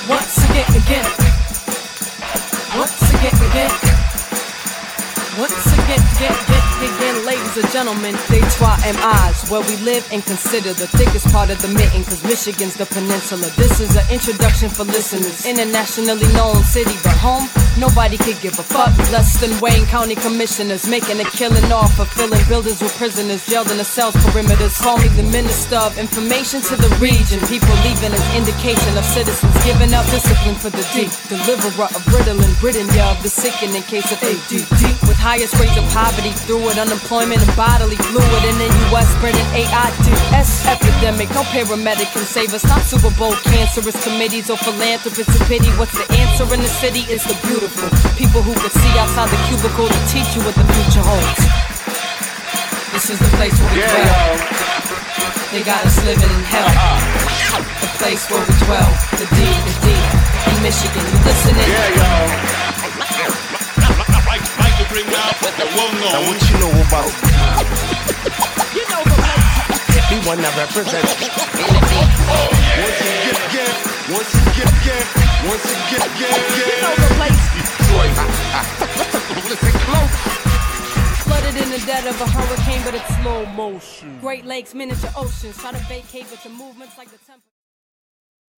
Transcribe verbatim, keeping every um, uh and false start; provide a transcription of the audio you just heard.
Once again, again. Once again, again. Once again, again, again, again, ladies and gentlemen, they try M Is, where we live and consider the thickest part of the mitten, cause Michigan's the peninsula. This is an introduction for listeners, internationally known city, but home, nobody could give a fuck less than Wayne County commissioners, making a killing off of filling buildings with prisoners, jailed in the cells, perimeters. Call me the minister of information to the region, people leaving as indication of citizens giving up discipline for the deep, deliverer of Ritalin, Britannia of the sickening case of A D D, with highest rates of poverty through it, unemployment and bodily fluid in the U S spreading A I D S epidemic. No paramedic can save us, not Super Bowl cancerous committees or philanthropists who pity. What's the answer in the city is the beautiful people who can see outside the cubicle to teach you what the future holds. This is the place where we yeah, dwell. They got us living in hell. Uh-huh. The place where we dwell. The D, the D in Michigan. You listening? Yeah, y'all. Now what you know about You know the place. the one that represents Once again, again. Once again, again. Once again, again, again. You know the place. Detroit. Listen close. Flooded in the dead of a hurricane, but it's slow motion. Great Lakes, miniature oceans. Try to vacate, but the movements like the temple.